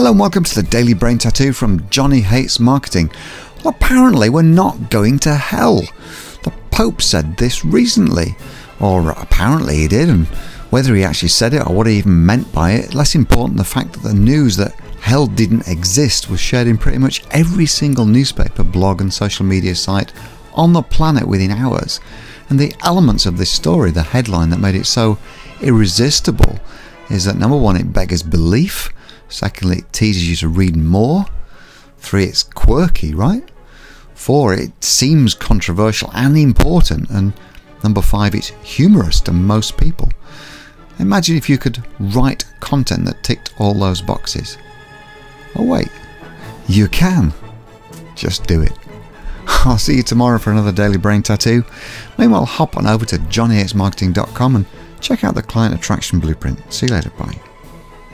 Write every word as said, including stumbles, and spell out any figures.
Hello and welcome to the Daily Brain Tattoo from Johnny Hates Marketing. Well, apparently we're not going to hell. The Pope said this recently, or apparently he did, and whether he actually said it or what he even meant by it, less important the fact that the news that hell didn't exist was shared in pretty much every single newspaper, blog and social media site on the planet within hours. And the elements of this story, the headline that made it so irresistible, is that number one, it beggars belief. Secondly, it teases you to read more. Three, it's quirky, right? Four, it seems controversial and important. And number five, it's humorous to most people. Imagine if you could write content that ticked all those boxes. Oh wait, you can. Just do it. I'll see you tomorrow for another Daily Brain Tattoo. Meanwhile, hop on over to johnny hates marketing dot com and check out the Client Attraction Blueprint. See you later, bye.